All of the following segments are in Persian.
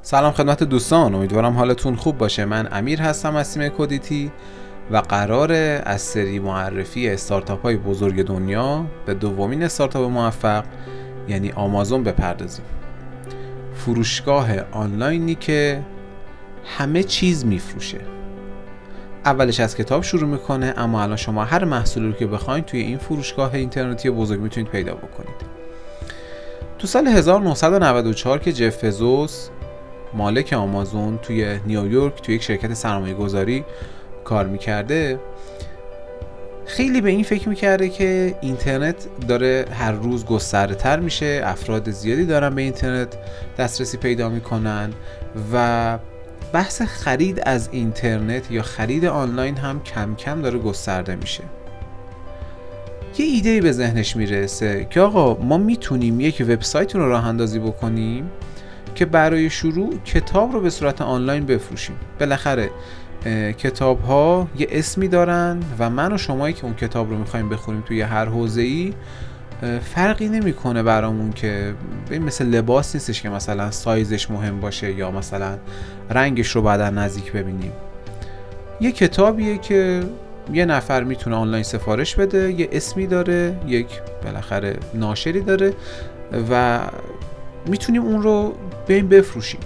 سلام خدمت دوستان، امیدوارم حالتون خوب باشه. من امیر هستم از تیم کودیتی و قراره از سری معرفی استارتاپ های بزرگ دنیا به دومین استارتاپ موفق یعنی آمازون بپردازیم. فروشگاه آنلاینی که همه چیز میفروشه. اولش از کتاب شروع میکنه، اما الان شما هر محصولی رو که بخواید توی این فروشگاه اینترنتی بزرگ میتونید پیدا بکنید. تو سال 1994 که جف بزوس مالک آمازون توی نیویورک توی یک شرکت سرمایه گذاری کار میکرده، خیلی به این فکر میکرده که اینترنت داره هر روز گسترده تر میشه، افراد زیادی دارن به اینترنت دسترسی پیدا میکنن و بحث خرید از اینترنت یا خرید آنلاین هم کم کم داره گسترده میشه. یه ایده‌ای به ذهنش میرسه که آقا ما میتونیم یک وبسایت رو راه اندازی بکنیم که برای شروع کتاب رو به صورت آنلاین بفروشیم. بالاخره کتاب ها یه اسمی دارن و من و شمایی که اون کتاب رو میخوایم بخونیم توی هر حوزه‌ای فرقی نمیکنه برامون که مثل لباس نیستش که مثلا سایزش مهم باشه یا مثلا رنگش رو بعدا نزدیک ببینیم. یه کتابیه که یه نفر میتونه آنلاین سفارش بده، یه اسمی داره، یک بالاخره ناشری داره و میتونیم اون رو بریم بفروشیم.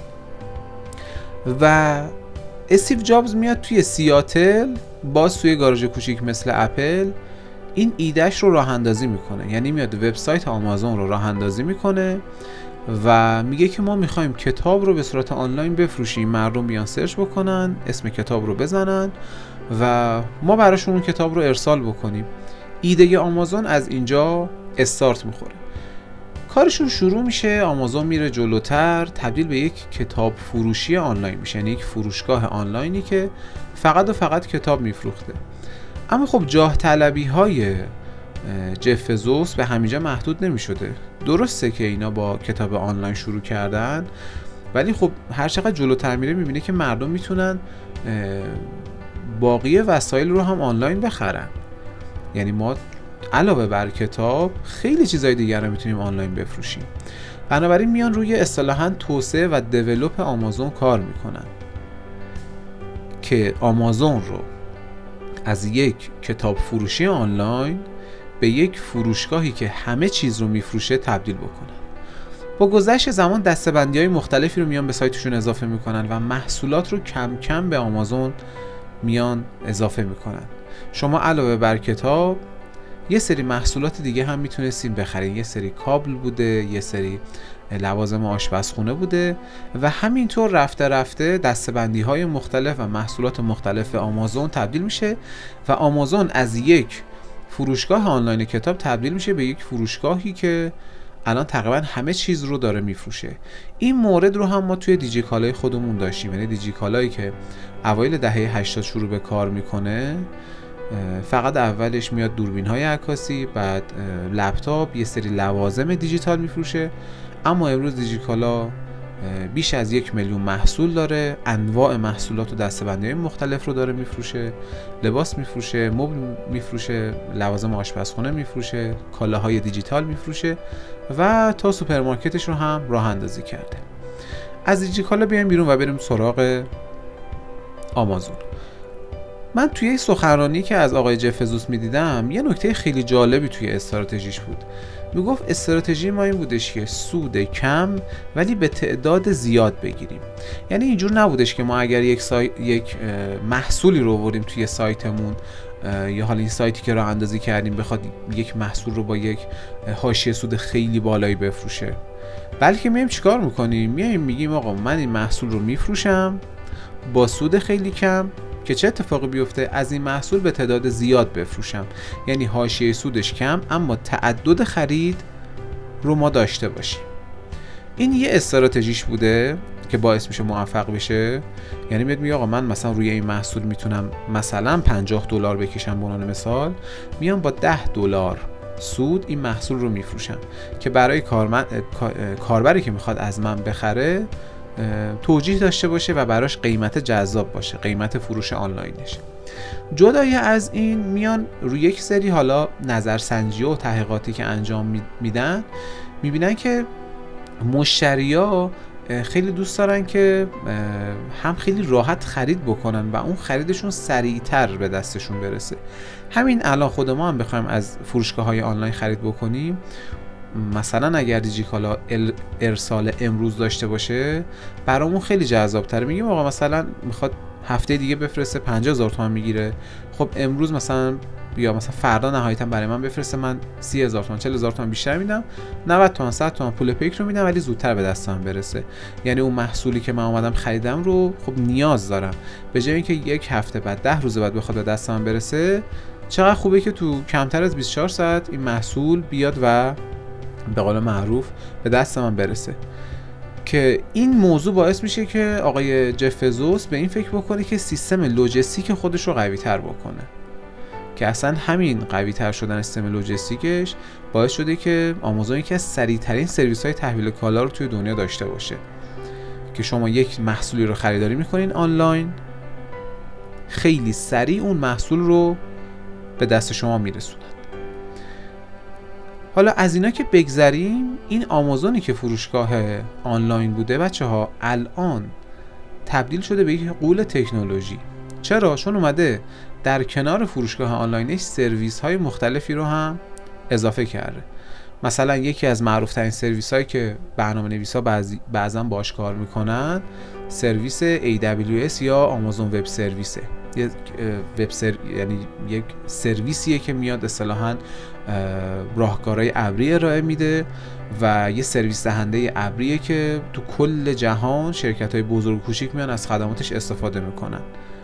و استیو جابز میاد توی سیاتل، باز توی گاراژ کوچیک مثل اپل، این ایدهش رو راه اندازی میکنه. یعنی میاد وبسایت آمازون رو راه اندازی میکنه و میگه که ما میخوایم کتاب رو به صورت آنلاین بفروشیم، مردم بیان سرچ بکنن، اسم کتاب رو بزنن و ما براشون اون کتاب رو ارسال بکنیم. ایده آمازون از اینجا استارت میخوره. کارشون شروع میشه، آمازون میره جلوتر، تبدیل به یک کتاب فروشی آنلاین میشه، یعنی یک فروشگاه آنلاینی که فقط و فقط کتاب میفروخته. اما خب جاه طلبی های جف بزوس به همینجا محدود نمیشده. درسته که اینا با کتاب آنلاین شروع کردن، ولی خب هر چقدر جلوتر میره میبینه که مردم میتونن باقی وسایل رو هم آنلاین بخرن. یعنی ما علاوه بر کتاب خیلی چیزای دیگر رو میتونیم آنلاین بفروشیم. بنابراین میان روی اصطلاحاً توسعه و دیولپ آمازون کار میکنن که آمازون رو از یک کتاب فروشی آنلاین به یک فروشگاهی که همه چیز رو میفروشه تبدیل بکنن. با گذشت زمان دسته‌بندی‌های مختلفی رو میان به سایتشون اضافه میکنن و محصولات رو کم کم به آمازون میان اضافه میکنن. شما علاوه بر کتاب یه سری محصولات دیگه هم میتونستین بخرین. یه سری کابل بوده، یه سری لوازم آشپزخونه بوده و همینطور رفته رفته دسته‌بندی‌های مختلف و محصولات مختلف آمازون تبدیل میشه و آمازون از یک فروشگاه آنلاین کتاب تبدیل میشه به یک فروشگاهی که الان تقریبا همه چیز رو داره میفروشه. این مورد رو هم ما توی دیجیکالای خودمون داشتیم. یعنی دیجیکالایی که اوایل دهه 80 شروع به کار میکنه، فقط اولش میاد دوربین‌های عکاسی، بعد لپتاپ، یه سری لوازم دیجیتال میفروشه. اما امروز دیجیکالا بیش از 1 میلیون محصول داره، انواع محصولات و دسته‌بندی‌های مختلف رو داره میفروشه، لباس میفروشه، مبل میفروشه، لوازم آشپزخونه میفروشه، کالاهای دیجیتال میفروشه و تا سوپرمارکتش رو هم راه اندازی کرده. از دیجیکالا بیایم بیرون و بریم سراغ آمازون. من توی سخنرانی که از آقای جف بزوس میدیدم یه نکته خیلی جالبی توی استراتژیش بود. میگفت استراتژی ما این بودش که سود کم ولی به تعداد زیاد بگیریم. یعنی اینجور نبودش که ما اگر یک محصولی رو آوردیم توی سایتمون یا حالا این سایتی که راه اندازی کردیم بخواد یک محصول رو با یک حاشیه سود خیلی بالایی بفروشه، بلکه میایم چیکار میکنیم؟ میگیم آقا من این محصول رو میفروشم با سود خیلی کم که چه اتفاقی بیفته؟ از این محصول به تعداد زیاد بفروشم. یعنی حاشیه سودش کم اما تعدد خرید رو ما داشته باشیم. این یه استراتژیش بوده که باعث میشه موفق بشه. یعنی میگه آقا من مثلا روی این محصول میتونم مثلا $50 بکشم به عنوان مثال، میام با $10 سود این محصول رو میفروشم که برای کاربری که میخواد از من بخره توجیه داشته باشه و براش قیمت جذاب باشه، قیمت فروش آنلاینش. جدای از این میان روی یک سری حالا نظرسنجی و تحقیقاتی که انجام میدن، میبینن که مشتریا خیلی دوست دارن که هم خیلی راحت خرید بکنن و اون خریدشون سریعتر به دستشون برسه. همین الان خود ما هم بخوایم از فروشگاه‌های آنلاین خرید بکنیم، مثلا اگر دیجیکالا ارسال امروز داشته باشه برامون خیلی جذاب تره. میگیم آقا مثلا میخواد هفته دیگه بفرسته 50,000 تومان میگیره، خب امروز مثلا یا مثلا فردا نهایتا برای من بفرسته، من 30,000 تومان 40,000 تومان بیشتر میدم، 90 تومان 100 تومان پول پیک رو میدم ولی زودتر به دستم برسه. یعنی اون محصولی که من اومدم خریدم رو خب نیاز دارم، به جای اینکه یک هفته بعد 10 روز بعد بخواد به دستم برسه، چقدر خوبه که تو کمتر از 24 ساعت این محصول بیاد و به قول معروف به دست من برسه. که این موضوع باعث میشه که آقای جف بزوس به این فکر بکنه که سیستم لوجستیک خودش رو قوی تر بکنه، که اصلا همین قوی تر شدن سیستم لوجستیکش باعث شده که آمازون یکی از سریع ترین سرویس های تحویل کالا رو توی دنیا داشته باشه، که شما یک محصولی رو خریداری میکنین آنلاین، خیلی سریع اون محصول رو به دست شما میرسونن. حالا از اینا که بگذریم، این آمازونی که فروشگاه آنلاین بوده بچه‌ها الان تبدیل شده به یک غول تکنولوژی. چرا؟ چون اومده در کنار فروشگاه آنلاینش سرویس های مختلفی رو هم اضافه کرده. مثلا یکی از معروف ترین سرویس هایی که برنامه‌نویسا بعضا باهاش کار میکنن سرویس AWS یا آمازون وب سرویسه. یعنی یک سرویسیه که میاد اصطلاحاً راهکارهای ابری ارائه میده و یه سرویس دهنده ابریه که تو کل جهان شرکت‌های بزرگ و کوچیک میان از خدماتش استفاده میکنن.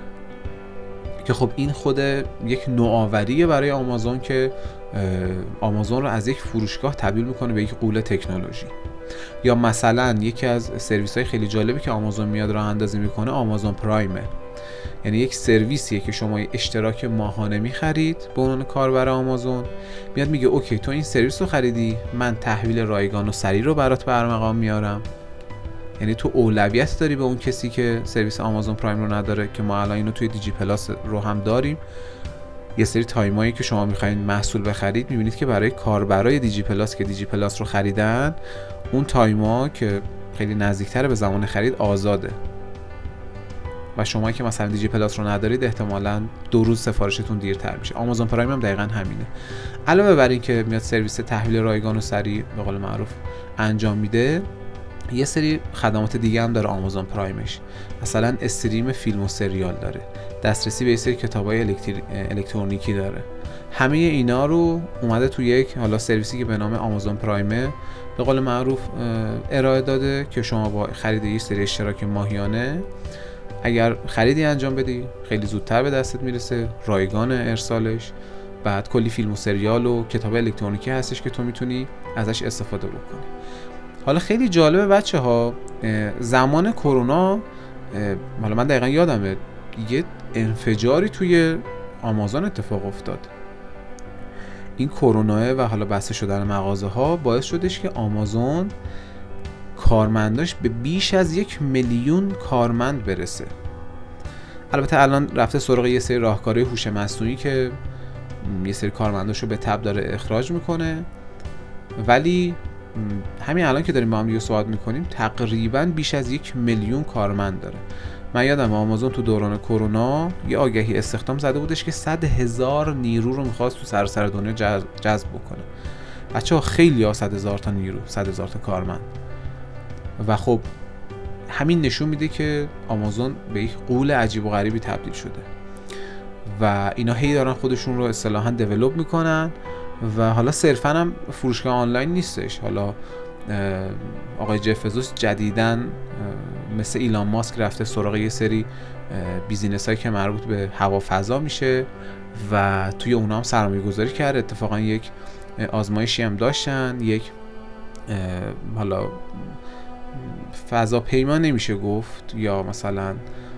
که خب این خود یک نوآوریه برای آمازون که آمازون رو از یک فروشگاه تبدیل میکنه به یک غول تکنولوژی. یا مثلا یکی از سرویس‌های خیلی جالبی که آمازون میاد راه اندازی میکنه آمازون پرایمه. یعنی یک سرویسیه که شما اشتراک ماهانه میخرید به عنوان کاربر آمازون، میاد میگه اوکی تو این سرویس رو خریدی، من تحویل رایگان و سریع رو برات برمقام میارم. یعنی تو اولویت داری به اون کسی که سرویس آمازون پرایم رو نداره، که ما الان اینو توی دیجی پلاس رو هم داریم. یه سری تایمایی که شما میخواین محصول بخرید میبینید که برای کاربرای دیجی پلاس که دیجی پلاس رو خریدن، اون تایما که خیلی نزدیکتر به زمان خرید آزاده، و شما که مثلا دیجی پلاس رو ندارید احتمالاً 2 روز سفارشتون دیرتر میشه. آمازون پرایم هم دقیقاً همینه. علاوه بر این که میاد سرویس تحویل رایگان و سریع به قول معروف انجام میده، یه سری خدمات دیگه هم داره آمازون پرایمش. مثلا استریم فیلم و سریال داره، دسترسی به یه سری کتابای الکترونیکی داره. همه اینا رو اومده تو یک حالا سرویسی که به نام آمازون پرایمه به قول معروف ارائه داده، که شما با خرید یه سری اشتراک ماهیانه اگر خریدی انجام بدی خیلی زودتر به دستت میرسه، رایگان ارسالش، بعد کلی فیلم و سریال و کتاب الکترونیکی هستش که تو میتونی ازش استفاده بکنی. حالا خیلی جالبه بچه‌ها، زمان کرونا حالا من دقیقا یادمه یه انفجاری توی آمازون اتفاق افتاد. این کرونا و حالا بسته شدن مغازه ها باعث شدش که آمازون کارمنداش به بیش از 1,000,000 کارمند برسه. البته الان رفته سراغ یه سری راهکارهای هوش مصنوعی که یه سری کارمنداشو به تبع داره اخراج میکنه، ولی همین الان که داریم با هم دیگه صحبت میکنیم تقریبا بیش از 1,000,000 کارمند داره. من یادم آمازون تو دوران کرونا یه آگهی استخدام زده بودش که 100,000 نیرو رو میخواست تو سراسر دنیا جذب بکنه. بچه‌ها خیلی ها 100,000 تا نیرو، 100,000 تا کارمند. و خب همین نشون میده که آمازون به یک غول عجیب و غریبی تبدیل شده و اینا هی دارن خودشون رو اصطلاحاً دیولپ میکنن. و حالا صرفاً هم فروشگاه آنلاین نیستش، حالا آقای جف بزوس جدیداً مثل ایلان ماسک رفته سراغ یه سری بیزینس هایی که مربوط به هوافضا میشه و توی اونا هم سرمایه گذاری کرد. اتفاقاً یک آزمایشی هم داشتن، یک حالا فضاپیما نمیشه گفت، یا مثلا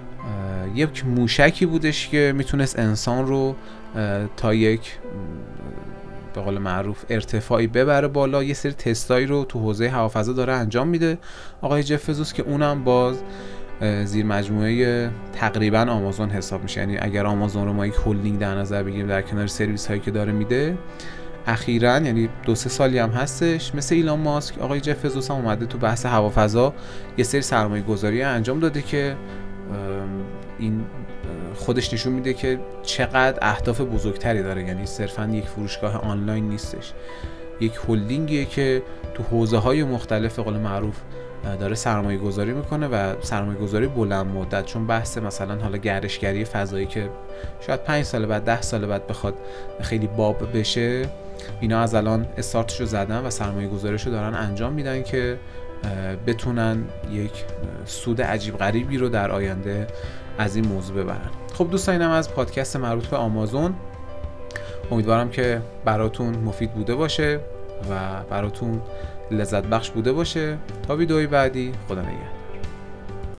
یک موشکی بودش که میتونست انسان رو تا یک به قول معروف ارتفاعی ببره بالا. یه سری تستایی رو تو حوزه هوافضا داره انجام میده آقای جف بزوس که اونم باز زیر مجموعه تقریبا آمازون حساب میشه. یعنی اگر آمازون رو ما یک هلدینگ در نظر بگیریم در کنار سرویس هایی که داره میده، اخیراً یعنی 2-3 سالی هم هستش مثل ایلان ماسک، آقای جف بزوس هم اومده تو بحث هوافضا یه سری سرمایه‌گذاری انجام داده که این خودش نشون میده که چقدر اهداف بزرگتری داره. یعنی صرفاً یک فروشگاه آنلاین نیستش، یک هلدینگیه که تو حوزه‌های مختلف به قول معروف داره سرمایه گذاری میکنه و سرمایه گذاری بلند مدت. چون بحث مثلا حالا گردشگری فضایی که شاید 5 سال بعد 10 سال بعد بخواد خیلی باب بشه، اینا از الان استارتشو زدن و سرمایه گذاریشو دارن انجام میدن که بتونن یک سود عجیب غریبی رو در آینده از این موضوع ببرن. خب دوستان، اینم از پادکست مربوط به آمازون. امیدوارم که براتون مفید بوده باشه و براتون لذت بخش بوده باشه. تا ویدئوی بعدی، خدا نگهدار.